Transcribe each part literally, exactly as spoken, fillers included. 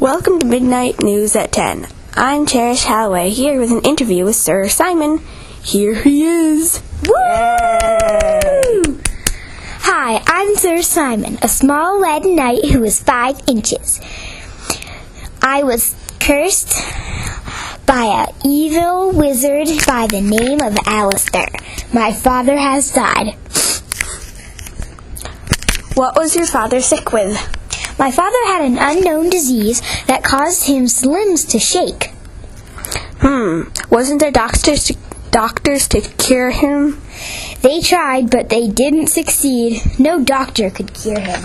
Welcome to Midnight News at ten. I'm Cherish Halloway, here with an interview with Sir Simon. Here he is. Woo! Hi, I'm Sir Simon, a small red knight who is five inches. I was cursed by an evil wizard by the name of Alistair. My father has died. What was your father sick with? My father had an unknown disease that caused his limbs to shake. Hmm, wasn't there doctors to, doctors to cure him? They tried, but they didn't succeed. No doctor could cure him.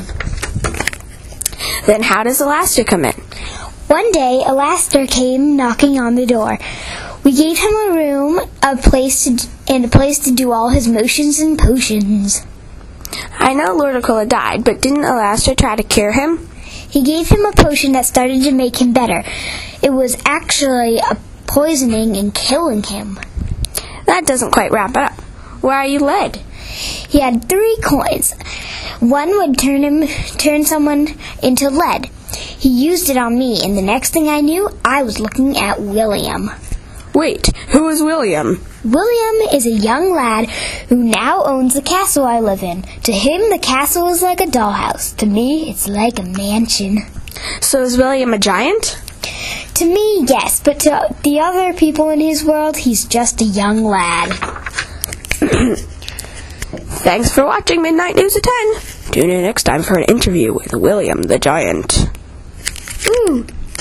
Then how does Alastair come in? One day, Alastair came knocking on the door. We gave him a room, a place to, and a place to do all his motions and potions. I know Lord Aquila died, but didn't Alastair try to cure him? He gave him a potion that started to make him better. It was actually a poisoning and killing him. That doesn't quite wrap it up. Where are you led? He had three coins. One would turn him, turn someone into lead. He used it on me, and the next thing I knew, I was looking at William. Wait, who is William? William is a young lad who now owns the castle I live in. To him, the castle is like a dollhouse. To me, it's like a mansion. So is William a giant? To me, yes, but to the other people in his world, he's just a young lad. Thanks for watching Midnight News at ten. Tune in next time for an interview with William the Giant. Ooh.